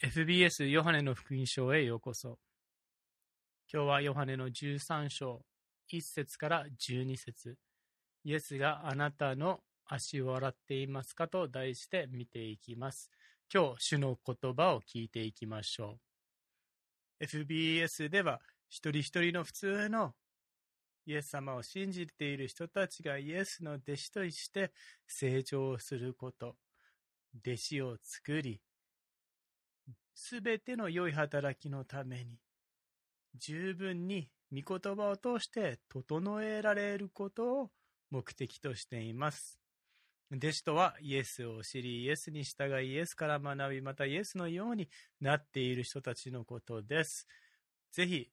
FBS ヨハネの福音書へようこそ。今日はヨハネの13章1節から12節、イエスがあなたの足を洗っていますかと題して見ていきます。今日主の言葉を聞いていきましょう。FBS では一人一人の普通のイエス様を信じている人たちがイエスの弟子として成長すること、弟子を作り、すべての良い働きのために十分に御言葉を通して整えられることを目的としています。弟子とはイエスを知り、イエスに従い、イエスから学び、またイエスのようになっている人たちのことです。ぜひ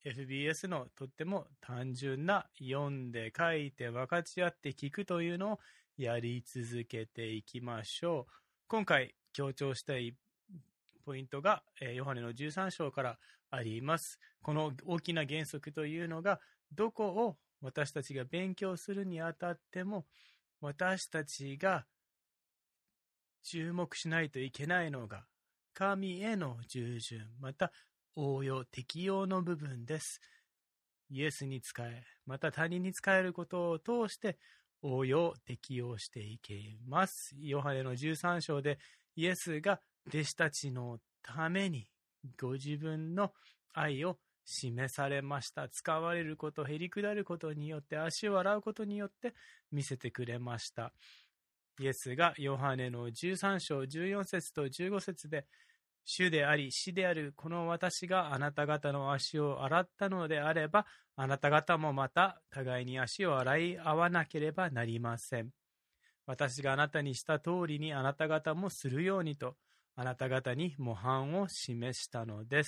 FBS のとっても単純な読んで書いて分かち合って聞くというのをやり続けていきましょう。今回強調したいポイントがヨハネの13章からあります。この大きな原則というのが、どこを私たちが勉強するにあたっても、私たちが注目しないといけないのが、神への従順、また応用、適用の部分です。イエスに仕え、また他人に仕えることを通して応用、適用していけます。ヨハネの13章でイエスが弟子たちのためにご自分の愛を示されました。使われること、へりくだることによって、足を洗うことによって見せてくれました。イエスがヨハネの13章14節と15節で、主であり師であるこの私があなた方の足を洗ったのであれば、あなた方もまた互いに足を洗い合わなければなりません。私があなたにした通りにあなた方もするようにと、あなた方に模範を示したのです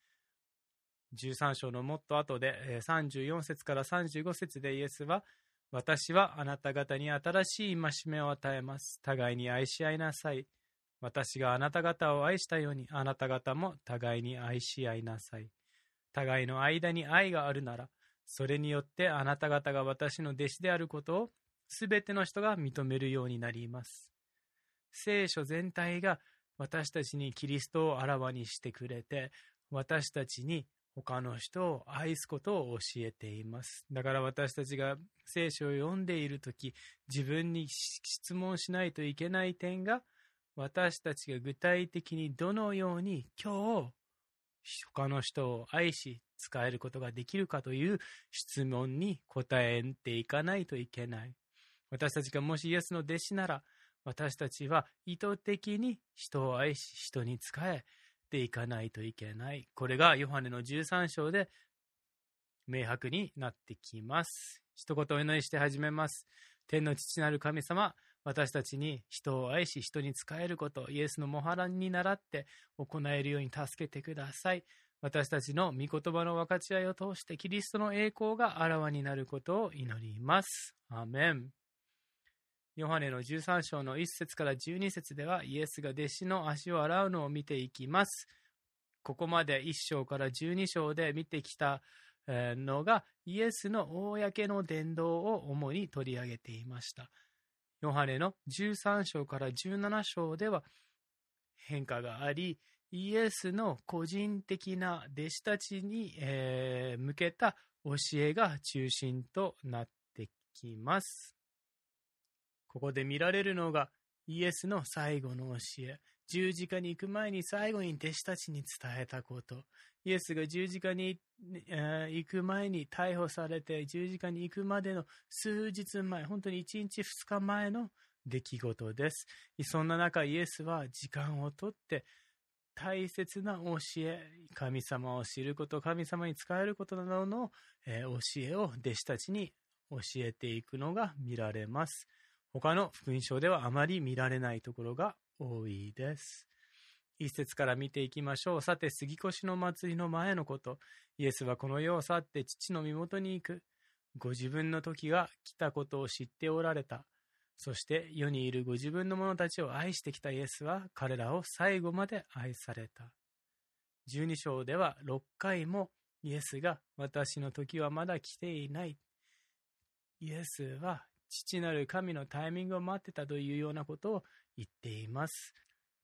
。13章のもっと後で34節から35節でイエスは、私はあなた方に新しい戒めを与えます。互いに愛し合いなさい。私があなた方を愛したように、あなた方も互いに愛し合いなさい。互いの間に愛があるなら、それによってあなた方が私の弟子であることをすべての人が認めるようになります。聖書全体が私たちにキリストをあらわにしてくれて、私たちに他の人を愛すことを教えています。だから私たちが聖書を読んでいるとき、自分に質問しないといけない点が、私たちが具体的にどのように今日他の人を愛し使えることができるかという質問に答えていかないといけない。私たちがもしイエスの弟子なら、私たちは意図的に人を愛し人に仕えていかないといけない。これがヨハネの13章で明白になってきます。一言お祈りして始めます。天の父なる神様、私たちに人を愛し人に仕えること、イエスの模範に倣って行えるように助けてください。私たちの御言葉の分かち合いを通してキリストの栄光があらわになることを祈ります。アーメン。ヨハネの13章の1節から12節では、イエスが弟子の足を洗うのを見ていきます。ここまで1章から12章で見てきたのが、イエスの公の伝道を主に取り上げていました。ヨハネの13章から17章では変化があり、イエスの個人的な弟子たちに向けた教えが中心となってきます。ここで見られるのがイエスの最後の教え。十字架に行く前に最後に弟子たちに伝えたこと。イエスが十字架に行く前に逮捕されて、十字架に行くまでの数日前、本当に1日2日前の出来事です。そんな中、イエスは時間をとって大切な教え、神様を知ること、神様に仕えることなどの教えを弟子たちに教えていくのが見られます。他の福音書ではあまり見られないところが多いです。一節から見ていきましょう。さて、杉越の祭りの前のこと、イエスはこの世を去って父の身元に行く。ご自分の時が来たことを知っておられた。そして世にいるご自分の者たちを愛してきたイエスは彼らを最後まで愛された。12章では6回もイエスが私の時はまだ来ていない。イエスは父なる神のタイミングを待ってたというようなことを言っています。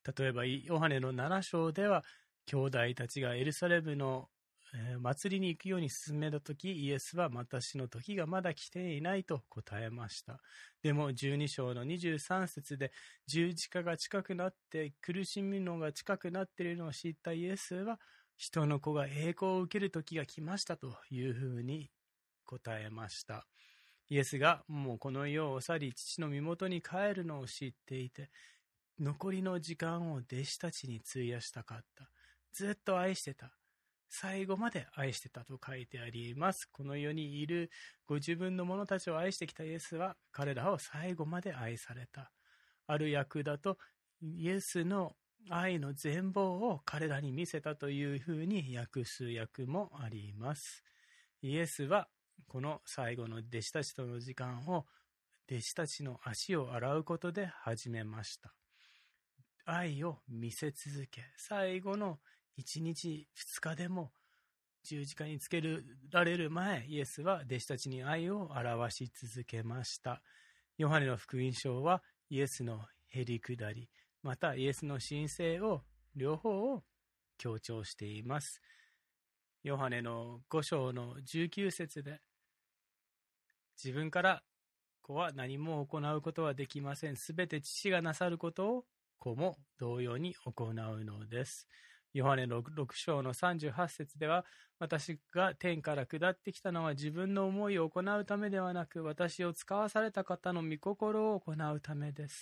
例えばヨハネの7章では、兄弟たちがエルサレムの祭りに行くように進めたとき、イエスは私の時がまだ来ていないと答えました。でも12章の23節で十字架が近くなって苦しみのが近くなっているのを知ったイエスは、人の子が栄光を受ける時が来ましたというふうに答えました。イエスがもうこの世を去り父の身元に帰るのを知っていて、残りの時間を弟子たちに費やしたかった。ずっと愛してた。最後まで愛してたと書いてあります。この世にいるご自分の者たちを愛してきたイエスは彼らを最後まで愛された。ある訳だとイエスの愛の全貌を彼らに見せたというふうに訳す訳もあります。イエスはこの最後の弟子たちとの時間を弟子たちの足を洗うことで始めました。愛を見せ続け、最後の1日2日でも十字架につけられる前、イエスは弟子たちに愛を表し続けました。ヨハネの福音書はイエスのへりくだり、またイエスの神聖を両方を強調しています。ヨハネの5章の19節で、自分から子は何も行うことはできません。すべて父がなさることを子も同様に行うのです。ヨハネの6章の38節では、私が天から下ってきたのは自分の思いを行うためではなく、私を使わされた方の御心を行うためです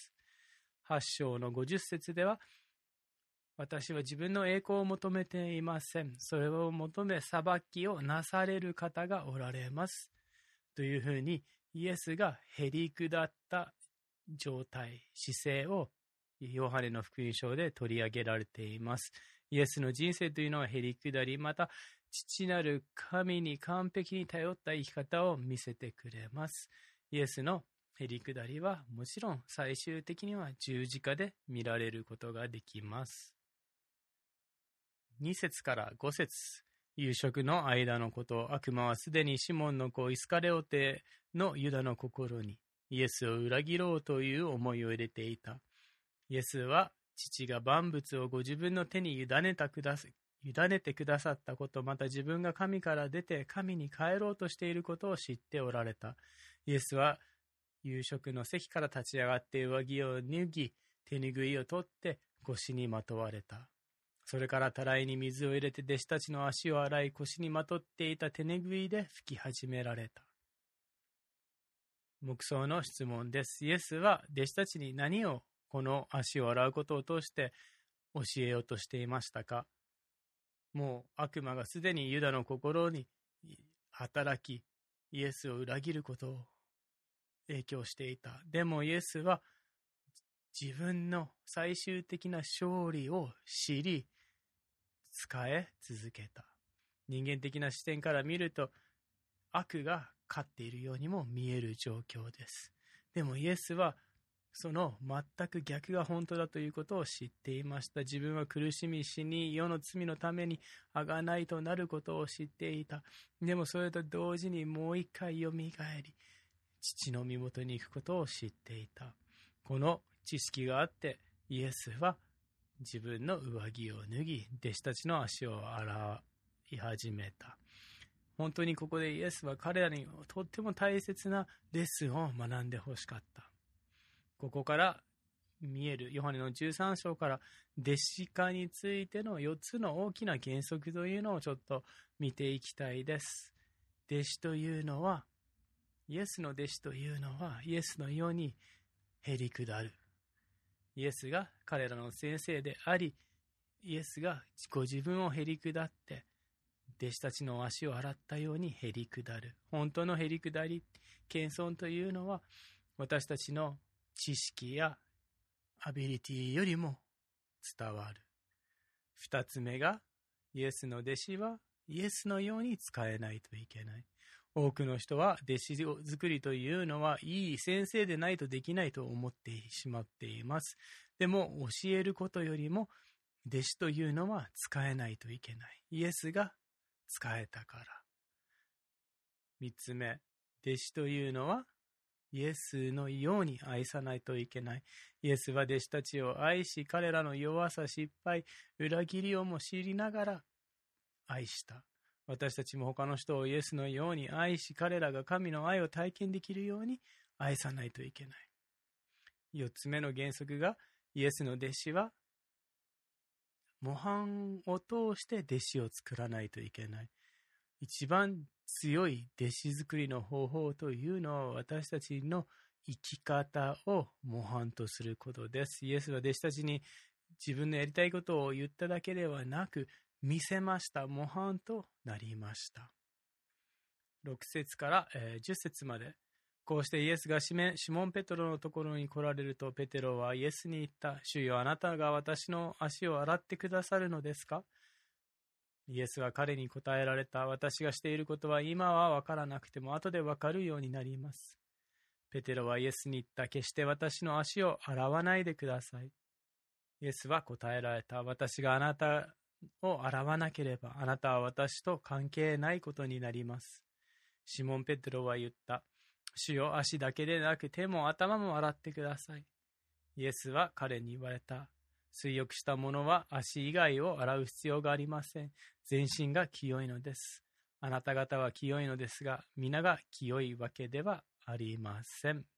。8章の50節では、私は自分の栄光を求めていません。それを求め裁きをなされる方がおられます。というふうに、イエスがへり下った状態、姿勢をヨハネの福音書で取り上げられています。イエスの人生というのはへり下り、また父なる神に完璧に頼った生き方を見せてくれます。イエスのへり下りはもちろん最終的には十字架で見られることができます。2節から5節、夕食の間のこと、悪魔はすでにシモンの子イスカレオテのユダの心にイエスを裏切ろうという思いを入れていた。イエスは父が万物をご自分の手に委ねてくださったこと、また自分が神から出て神に帰ろうとしていることを知っておられた。イエスは夕食の席から立ち上がって上着を脱ぎ、手拭いを取って腰にまとわれた。それからたらいに水を入れて弟子たちの足を洗い、腰にまとっていた手拭いで拭き始められた。黙想の質問です。イエスは弟子たちに何をこの足を洗うことを通して教えようとしていましたか？もう悪魔がすでにユダの心に働き、イエスを裏切ることを影響していた。でもイエスは自分の最終的な勝利を知り、使え続けた。人間的な視点から見ると悪が勝っているようにも見える状況です。でもイエスはその全く逆が本当だということを知っていました。自分は苦しみ死に世の罪のために贖いとなることを知っていた。でもそれと同時にもう一回よみがえり、父の身元に行くことを知っていた。この知識があってイエスは自分の上着を脱ぎ、弟子たちの足を洗い始めた。本当にここでイエスは彼らにとっても大切なレッスンを学んでほしかった。ここから見えるヨハネの13章から弟子化についての4つの大きな原則というのをちょっと見ていきたいです。弟子というのは、イエスの弟子というのはイエスのようにへり下る。イエスが彼らの先生であり、イエスがご自分をへり下って弟子たちの足を洗ったようにへり下る。本当のへり下り、謙遜というのは私たちの知識やアビリティよりも伝わる。二つ目が、イエスの弟子はイエスのように使えないといけない。多くの人は弟子作りというのはいい先生でないとできないと思ってしまっています。でも教えることよりも弟子というのは使えないといけない。イエスが使えたから。三つ目、弟子というのはイエスのように愛さないといけない。イエスは弟子たちを愛し、彼らの弱さ、失敗、裏切りをも知りながら愛した。私たちも他の人をイエスのように愛し、彼らが神の愛を体験できるように愛さないといけない。4つ目の原則が、イエスの弟子は模範を通して弟子を作らないといけない。一番強い弟子作りの方法というのは、私たちの生き方を模範とすることです。イエスは弟子たちに自分のやりたいことを言っただけではなく、見せました。模範となりました。6節から10節まで。こうしてイエスがシモン・ペトロのところに来られると、ペテロはイエスに言った。主よ、あなたが私の足を洗ってくださるのですか？イエスは彼に答えられた。私がしていることは今は分からなくても後で分かるようになります。ペテロはイエスに言った。決して私の足を洗わないでください。イエスは答えられた。私があなたを洗わなければ、あなたは私と関係ないことになります。シモン・ペテロは言った。主よ、足だけでなく手も頭も洗ってください。イエスは彼に言われた。水浴した者は足以外を洗う必要がありません。全身が清いのです。あなた方は清いのですが、皆が清いわけではありません。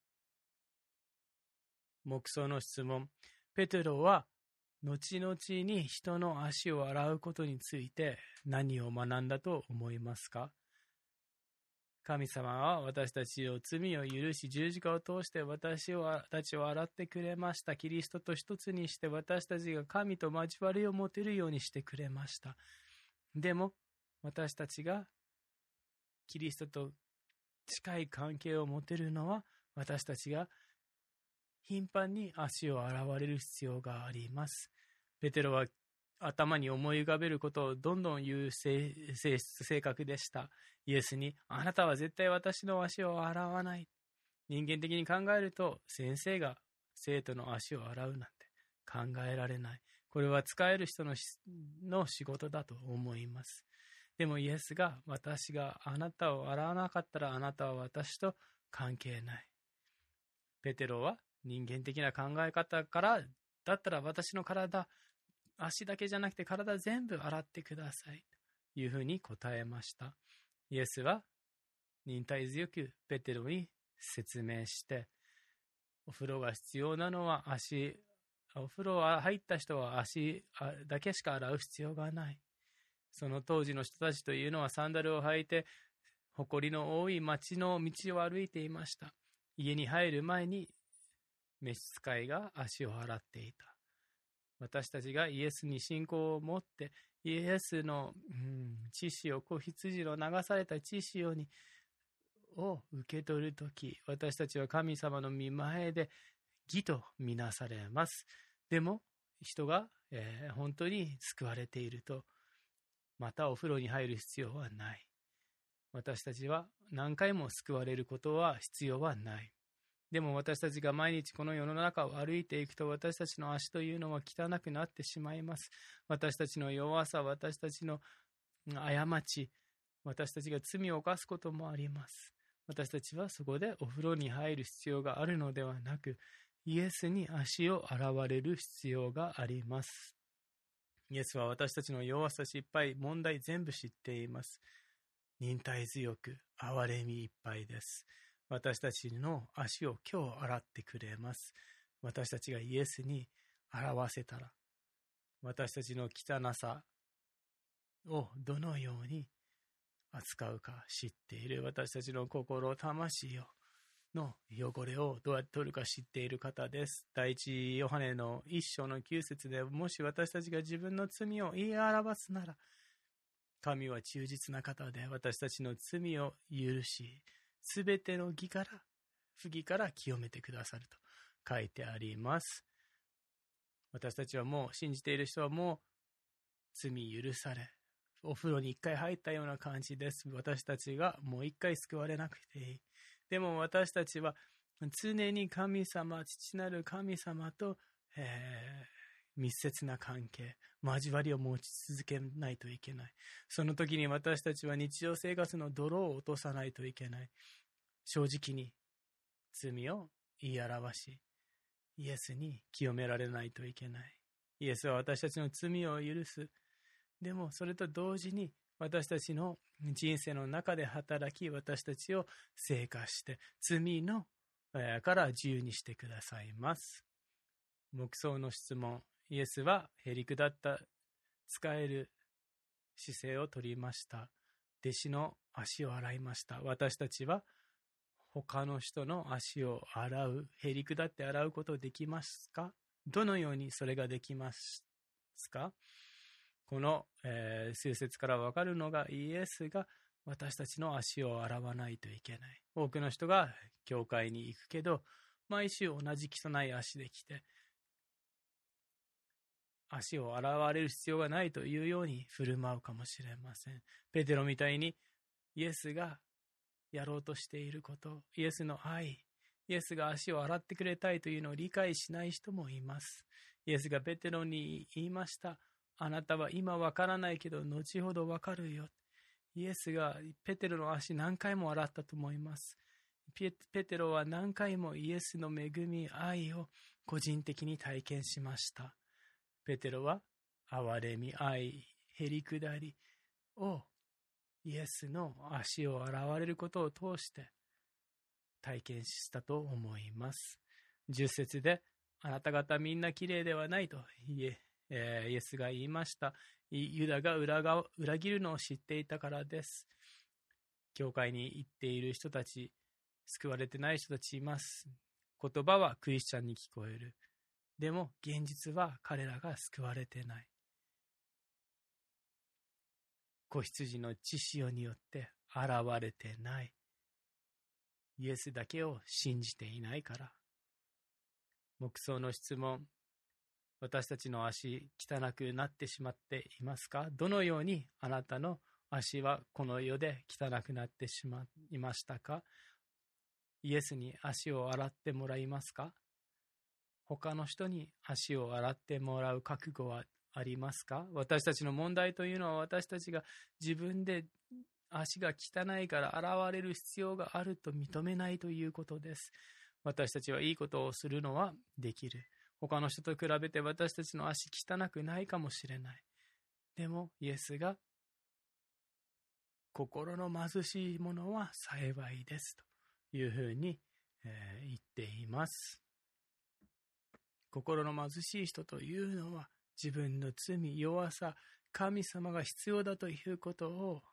黙想の質問。ペテロは後々に人の足を洗うことについて何を学んだと思いますか？神様は私たちの罪を許し、十字架を通して私たちを洗ってくれました。キリストと一つにして私たちが神と交わりを持てるようにしてくれました。でも私たちがキリストと近い関係を持てるのは、私たちが頻繁に足を洗われる必要があります。ペテロは頭に思い浮かべることをどんどん言う性格でした。イエスに、あなたは絶対私の足を洗わない。人間的に考えると、先生が生徒の足を洗うなんて考えられない。これは使える人の仕事だと思います。でもイエスが、私があなたを洗わなかったらあなたは私と関係ない。ペテロは人間的な考え方から、だったら私の体、足だけじゃなくて体全部洗ってくださいというふうに答えました。イエスは忍耐強くペテロに説明して、お風呂が必要なのはお風呂は入った人は足だけしか洗う必要がない。その当時の人たちというのはサンダルを履いて埃の多い町の道を歩いていました。家に入る前に召使いが足を洗っていた。私たちがイエスに信仰を持ってイエスの、血潮、羊の流された血潮を受け取るとき、私たちは神様の御前で義とみなされます。でも人が、本当に救われていると、またお風呂に入る必要はない。私たちは何回も救われることは必要はない。でも私たちが毎日この世の中を歩いていくと、私たちの足というのは汚くなってしまいます。私たちの弱さ、私たちの過ち、私たちが罪を犯すこともあります。私たちはそこでお風呂に入る必要があるのではなく、イエスに足を洗われる必要があります。イエスは私たちの弱さ、失敗、問題全部知っています。忍耐強く、憐れみいっぱいです。私たちの足を今日洗ってくれます。私たちがイエスに洗わせたら、私たちの汚さをどのように扱うか知っている。私たちの心、魂の汚れをどうやって取るか知っている方です。第一ヨハネの1章の9節で、もし私たちが自分の罪を言い表すなら、神は忠実な方で私たちの罪を許し、すべての不義から清めてくださると書いてあります。私たちはもう、信じている人はもう罪許され、お風呂に一回入ったような感じです。私たちがもう一回救われなくていい。でも私たちは常に神様、父なる神様と、密接な関係、交わりを持ち続けないといけない。その時に私たちは日常生活の泥を落とさないといけない。正直に罪を言い表し、イエスに清められないといけない。イエスは私たちの罪を許す。でもそれと同時に私たちの人生の中で働き、私たちを生かして罪のから自由にしてくださいます。黙想の質問。イエスはへりくだった使える姿勢をとりました。弟子の足を洗いました。私たちは他の人の足を洗う、へりくだって洗うことできますか？どのようにそれができますか？この、数節からわかるのが、イエスが私たちの足を洗わないといけない。多くの人が教会に行くけど、毎週同じ汚い足で来て、足を洗われる必要がないというように振る舞うかもしれません。ペテロみたいにイエスがやろうとしていること、イエスの愛、イエスが足を洗ってくれたいというのを理解しない人もいます。イエスがペテロに言いました。あなたは今わからないけど後ほどわかるよ。イエスがペテロの足何回も洗ったと思います。ペテロは何回もイエスの恵み、愛を個人的に体験しました。ペテロは憐れみ、愛、へりくだりをイエスの足を洗われることを通して体験したと思います。10節であなた方みんなきれいではないとイエスが言いました。ユダが裏切るのを知っていたからです。教会に行っている人たち、救われてない人たちいます。言葉はクリスチャンに聞こえる。でも現実は彼らが救われてない。子羊の血潮によって現れてない。イエスだけを信じていないから。黙想の質問。私たちの足汚くなってしまっていますか？どのようにあなたの足はこの世で汚くなってしまいましたか？イエスに足を洗ってもらいますか？他の人に足を洗ってもらう覚悟はありますか？私たちの問題というのは私たちが自分で足が汚いから洗われる必要があると認めないということです。私たちはいいことをするのはできる。他の人と比べて私たちの足汚くないかもしれない。でもイエスが心の貧しい者は幸いですというふうに、言っています。心の貧しい人というのは自分の罪、弱さ、神様が必要だということを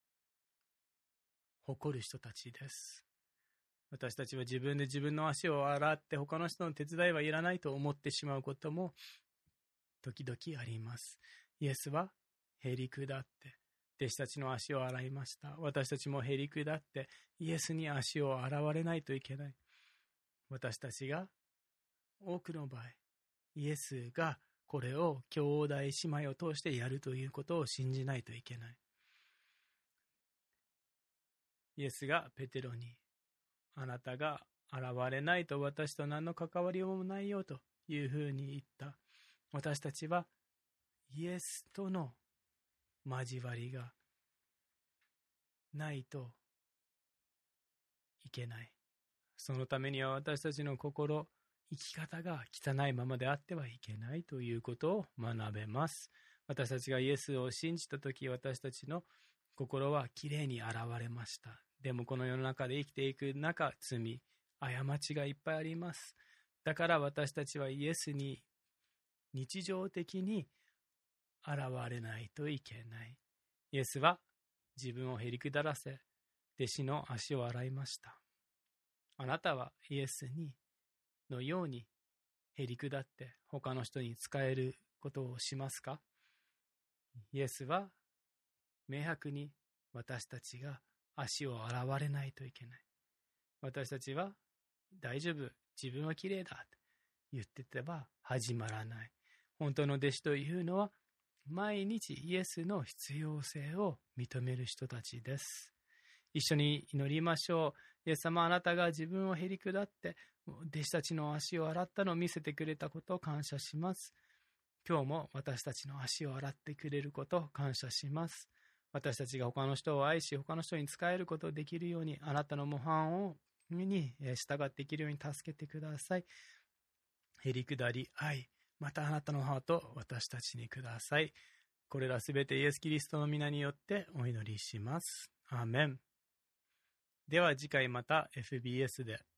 誇る人たちです。私たちは自分で自分の足を洗って他の人の手伝いはいらないと思ってしまうことも時々あります。イエスはへりくだって弟子たちの足を洗いました。私たちもへりくだってイエスに足を洗われないといけない。私たちが多くの場合、イエスがこれを兄弟姉妹を通してやるということを信じないといけない。イエスがペテロにあなたが現れないと私と何の関わりもないよというふうに言った。私たちはイエスとの交わりがないといけない。そのためには私たちの心、生き方が汚いままであってはいけないということを学べます。私たちがイエスを信じたとき、私たちの心はきれいに現れました。でもこの世の中で生きていく中、罪、過ちがいっぱいあります。だから私たちはイエスに日常的に現れないといけない。イエスは自分をへりくだらせ、弟子の足を洗いました。あなたはイエスのようにへりくだって他の人に仕えることをしますか？イエスは明白に私たちが足を洗われないといけない。私たちは大丈夫、自分はきれいだと言ってては始まらない。本当の弟子というのは毎日イエスの必要性を認める人たちです。一緒に祈りましょう。イエス様、あなたが自分をへりくだって弟子たちの足を洗ったのを見せてくれたことを感謝します。今日も私たちの足を洗ってくれることを感謝します。私たちが他の人を愛し、他の人に仕えることができるように、あなたの模範をに従っていけるように助けてください。へりくだり、愛、またあなたのハートを私たちにください。これらすべてイエス・キリストの皆によってお祈りします。アーメン。では次回また FBS で。